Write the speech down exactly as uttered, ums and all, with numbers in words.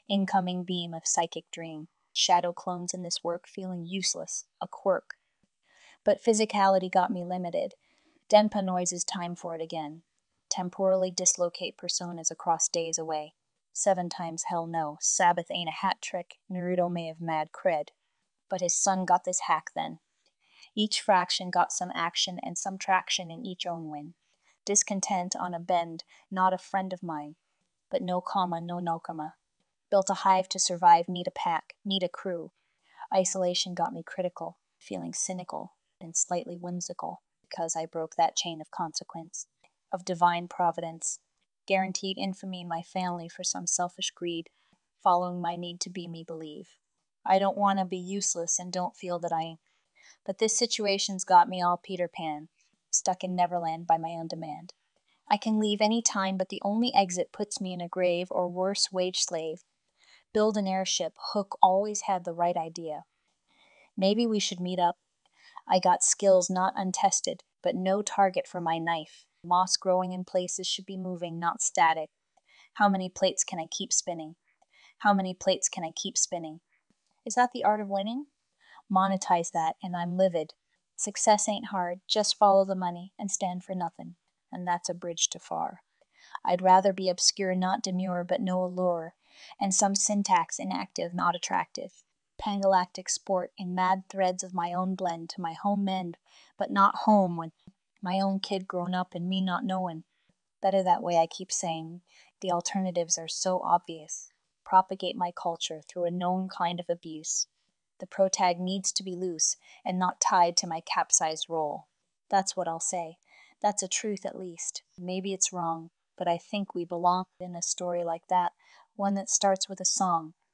Incoming beam of psychic dream. Shadow clones in this work feeling useless, a quirk. But physicality got me limited. Denpa noises time for it again. Temporally dislocate personas across days away. Seven times hell no, Sabbath ain't a hat trick, Naruto may have mad cred. But his son got this hack then. Each fraction got some action and some traction in each own win. Discontent on a bend, not a friend of mine. But no comma, no nokama. Built a hive to survive, need a pack, need a crew. Isolation got me critical, feeling cynical and slightly whimsical, because I broke that chain of consequence, of divine providence, guaranteed infamy in my family for some selfish greed, following my need to be me believe. I don't want to be useless and don't feel that I... But this situation's got me all Peter Pan, stuck in Neverland by my own demand. I can leave any time, but the only exit puts me in a grave or worse, wage slave. Build an airship, Hook always had the right idea. Maybe we should meet up. I got skills not untested, but no target for my knife. Moss growing in places should be moving, not static. How many plates can I keep spinning? How many plates can I keep spinning? Is that the art of winning? Monetize that, and I'm livid. Success ain't hard, just follow the money and stand for nothing, and that's a bridge too far. I'd rather be obscure, not demure, but no allure, and some syntax inactive, not attractive. Pangalactic sport in mad threads of my own blend to my home end, but not home when my own kid grown up and me not knowin'. Better that way, I keep saying. The alternatives are so obvious. Propagate my culture through a known kind of abuse. The protag needs to be loose and not tied to my capsized role. That's what I'll say. That's a truth at least. Maybe it's wrong, but I think we belong in a story like that, one that starts with a song,